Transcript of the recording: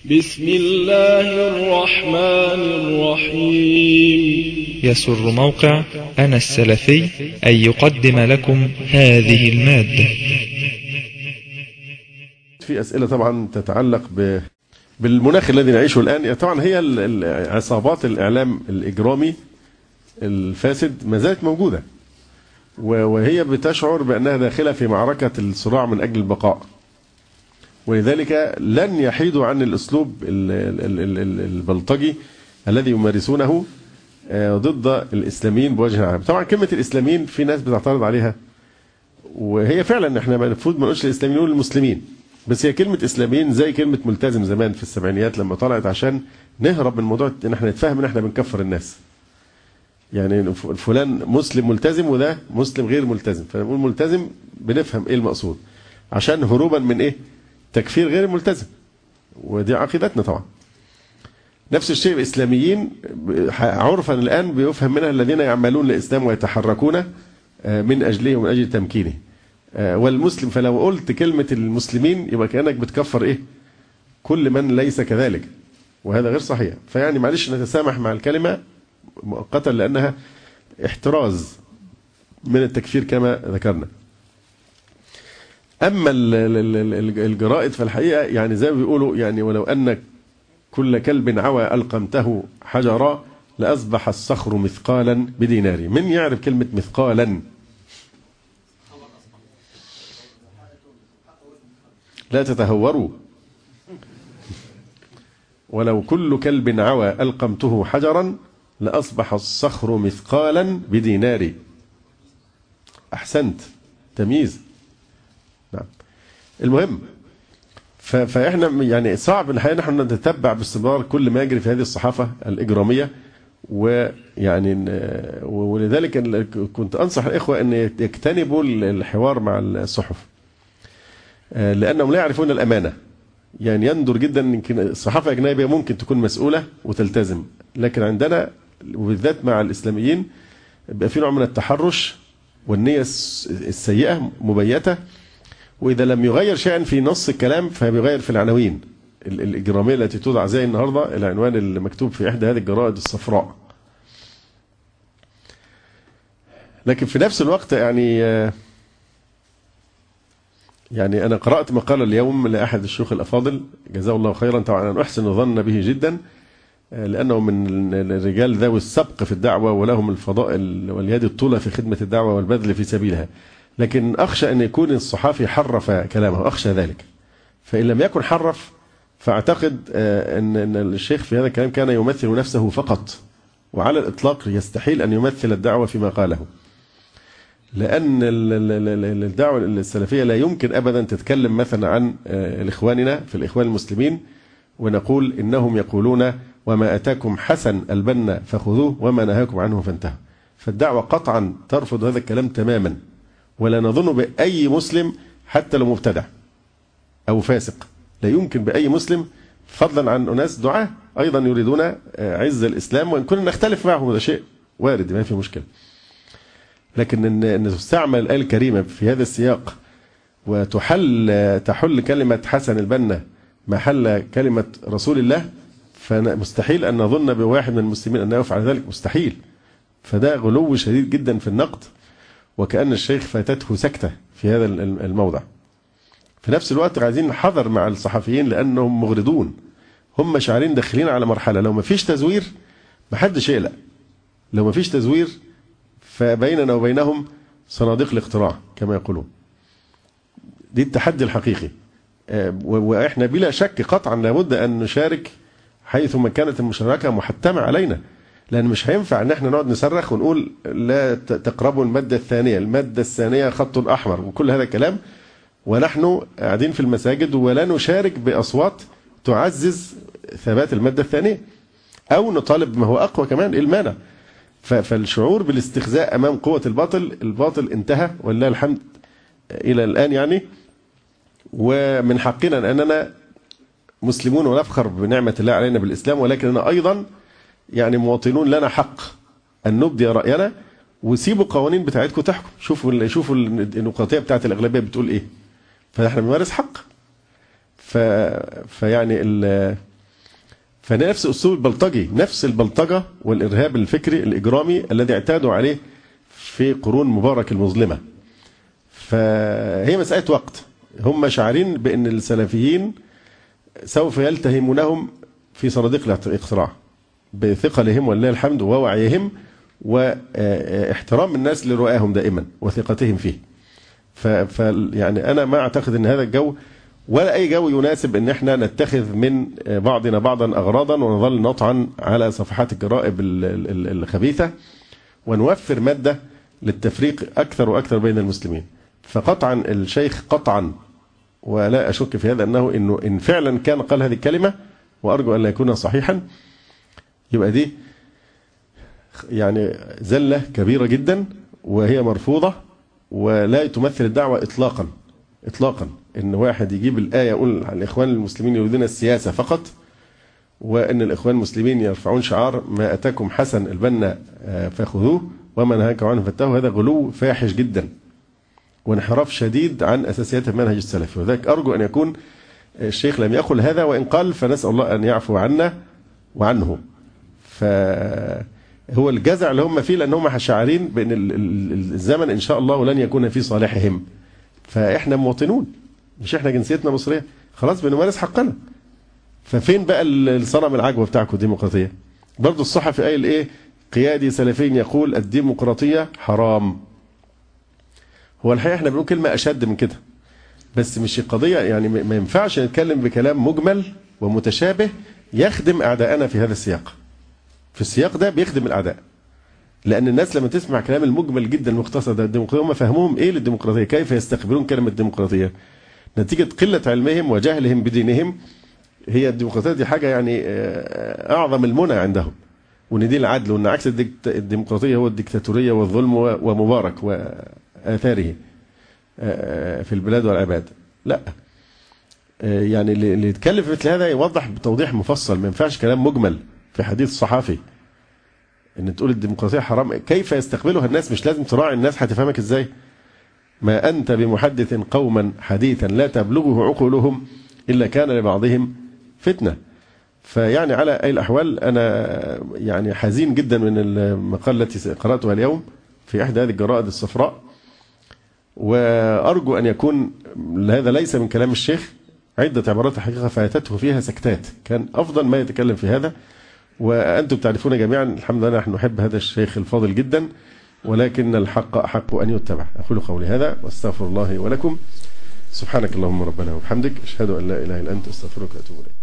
بسم الله الرحمن الرحيم. يسر موقع أنا السلفي أن يقدم لكم هذه المادة. في أسئلة طبعا تتعلق بالمناخ الذي نعيشه الآن. طبعا هي عصابات الإعلام الإجرامي الفاسد ما زالت موجودة، وهي بتشعر بأنها داخلة في معركة الصراع من أجل البقاء، ولذلك لن يحيدوا عن الأسلوب البلطجي الذي يمارسونه ضد الإسلاميين بوجه عام. طبعا كلمة الإسلاميين في ناس بتعترض عليها، وهي فعلا احنا المفروض ما نقولش الإسلاميين، نقول المسلمين، بس هي كلمة إسلاميين زي كلمة ملتزم زمان في السبعينيات لما طلعت، عشان نهرب من موضوع ان احنا نتفهم ان احنا بنكفر الناس. يعني فلان مسلم ملتزم وده مسلم غير ملتزم، فنقول ملتزم بنفهم ايه المقصود، عشان هروبا من ايه؟ تكفير غير الملتزم، ودي عقيدتنا طبعا. نفس الشيء الإسلاميين عرفا الآن بيفهم منها الذين يعملون للإسلام ويتحركون من أجله ومن أجل تمكينه. والمسلم، فلو قلت كلمة المسلمين يبقى كأنك بتكفر إيه؟ كل من ليس كذلك، وهذا غير صحيح. فيعني معلش نتسامح مع الكلمة مؤقتا لأنها احتراز من التكفير كما ذكرنا. أما الجرائد فالحقيقة يعني زي ما بيقولوا، يعني ولو أن كل كلب عوى ألقمته حجرا لأصبح الصخر مثقالا بدينار. من يعرف كلمة مثقالا؟ لا تتهوروا. ولو كل كلب عوى ألقمته حجرا لأصبح الصخر مثقالا بدينار. أحسنت، تمييز. نعم. المهم فإحنا يعني صعب الحقيقة نحن نتتبع باستمرار كل ما يجري في هذه الصحافة الإجرامية، ويعني ولذلك كنت أنصح الإخوة أن يجتنبوا الحوار مع الصحف، لأنهم لا يعرفون الأمانة. يعني يندر جدا يمكن الصحافة الأجنبية ممكن تكون مسؤولة وتلتزم، لكن عندنا وبالذات مع الإسلاميين بيبقى في نوع من التحرش والنية السيئة مبيتة، وإذا لم يغير شيئا في نص الكلام فبيغير في العناوين الإجرامية التي توضع زي النهاردة العنوان اللي مكتوب في إحدى هذه الجرائد الصفراء. لكن في نفس الوقت يعني أنا قرأت مقالة اليوم لأحد الشيوخ الأفاضل جزاه الله خيرا، طبعا أنا أحسن الظن به جدا لأنه من الرجال ذوي السبق في الدعوة ولهم الفضائل واليد الطولة في خدمة الدعوة والبذل في سبيلها، لكن أخشى أن يكون الصحافي حرف كلامه، أخشى ذلك. فإن لم يكن حرف فأعتقد أن الشيخ في هذا الكلام كان يمثل نفسه فقط، وعلى الإطلاق يستحيل أن يمثل الدعوة فيما قاله، لأن الدعوة السلفية لا يمكن أبدا تتكلم مثلا عن إخواننا في الإخوان المسلمين ونقول إنهم يقولون وما أتاكم حسن البنا فخذوه وما نهاكم عنه فانتهوا. فالدعوة قطعا ترفض هذا الكلام تماما، ولا نظن بأي مسلم حتى لو مبتدع أو فاسق، لا يمكن بأي مسلم، فضلا عن أناس دعاة أيضا يريدون عز الإسلام، وإن كنا نختلف معهم هذا شيء وارد ما في مشكلة، لكن أن تستعمل الآية الكريمة في هذا السياق وتحل كلمة حسن البنا محل كلمة رسول الله، فمستحيل أن نظن بواحد من المسلمين أنه يفعل ذلك، مستحيل. فده غلو شديد جدا في النقد، وكأن الشيخ فاتته سكتة في هذا الموضع. في نفس الوقت عايزين نحذر مع الصحفيين لأنهم مغرضون، هم شعارين داخلين على مرحلة لو ما فيش تزوير محدش يقلق، لو ما فيش تزوير فبيننا وبينهم صناديق الاقتراع كما يقولون. دي التحدي الحقيقي، وإحنا بلا شك قطعا لابد أن نشارك حيثما كانت المشاركة محتمة علينا، لأن مش هينفع أن احنا نقعد نصرخ ونقول لا تقربوا المادة الثانية، المادة الثانية خط أحمر وكل هذا الكلام، ونحن قاعدين في المساجد ولا نشارك بأصوات تعزز ثبات المادة الثانية، أو نطالب ما هو أقوى كمان. إيه المانع؟ فالشعور بالاستخزاء أمام قوة الباطل انتهى ولله الحمد إلى الآن يعني، ومن حقنا أننا مسلمون ونفخر بنعمة الله علينا بالإسلام، ولكننا أيضا يعني مواطنون لنا حق أن نبدي رأينا، وسيبوا القوانين بتاعتكم تحكم. شوفوا النقاطية بتاعت الأغلبية بتقول إيه، فنحن بنمارس حق. فيعني فنفس أسلوب البلطجي، نفس البلطجة والإرهاب الفكري الإجرامي الذي اعتادوا عليه في قرون مبارك المظلمة. فهي مسألة وقت، هم شعارين بأن السلفيين سوف يلتهمونهم في صناديق الاقتراع بثقلهم ولله الحمد ووعيهم واحترام الناس لرؤاهم دائما وثقتهم فيه. يعني أنا ما أعتقد أن هذا الجو ولا أي جو يناسب أن احنا نتخذ من بعضنا بعضا أغراضا ونظل نطعن على صفحات الجرائب الخبيثة ونوفر مادة للتفريق أكثر وأكثر بين المسلمين. فقطعا الشيخ قطعا ولا أشك في هذا أنه إن فعلا كان قال هذه الكلمة، وأرجو أن لا يكون صحيحا، يبقى دي يعني زلة كبيرة جدا وهي مرفوضة ولا تمثل الدعوة إطلاقا إطلاقا. إن واحد يجيب الآية يقول الإخوان المسلمين يريدون السياسة فقط، وإن الإخوان المسلمين يرفعون شعار ما أتاكم حسن البنا فخذوه وما نهاكم عنه فانتهوا، هذا غلو فاحش جدا وانحراف شديد عن أساسيات المنهج السلفي. وذلك أرجو أن يكون الشيخ لم يقل هذا، وإن قال فنسأل الله أن يعفو عنا وعنه. فهو الجزع اللي هم فيه لأن هم شاعرين بأن الزمن إن شاء الله ولن يكون في صالحهم. فإحنا مواطنون، مش إحنا جنسيتنا مصرية، خلاص بنمارس حقنا. ففين بقى الصنم العجوة بتاعكم الديمقراطية؟ برضو الصحفي قايل إيه؟ قيادي سلفي يقول الديمقراطية حرام. هو الحقيقة إحنا بنقول كلمة أشد من كده، بس مش القضية يعني ما ينفعش نتكلم بكلام مجمل ومتشابه يخدم أعداءنا في هذا السياق. في السياق ده بيخدم الأعداء، لأن الناس لما تسمع كلام المجمل جدا المختصر ده الديمقراطية هم فهمهم إيه للديمقراطية، كيف يستقبلون كلمة الديمقراطية نتيجة قلة علمهم وجهلهم بدينهم. هي الديمقراطية دي حاجة يعني أعظم المنى عندهم، وإن دي العدل، وإن عكس الديمقراطية هو الديكتاتورية والظلم ومبارك وآثاره في البلاد والعباد. لا، يعني اللي يتكلم في مثل هذا يوضح بتوضيح مفصل، ما ينفعش كلام مجمل في حديث صحافي ان تقول الديمقراطية حرام. كيف يستقبلها الناس؟ مش لازم تراعي الناس هتفهمك ازاي. ما أنت بمحدث قوما حديثا لا تبلغه عقولهم إلا كان لبعضهم فتنة. فيعني على أي الأحوال أنا يعني حزين جدا من المقالة التي قرأتها اليوم في إحدى هذه الجرائد الصفراء، وأرجو أن يكون هذا ليس من كلام الشيخ. عدة عبارات الحقيقة فاتته فيها سكتات، كان أفضل ما يتكلم في هذا. وأنتم تعرفون جميعا الحمد لله نحن نحب هذا الشيخ الفاضل جدا، ولكن الحق أحق أن يتبع. أقول قولي هذا واستغفر الله ولكم. سبحانك اللهم ربنا وبحمدك، أشهد أن لا إله إلا أنت، أستغفرك وأتوب إليك.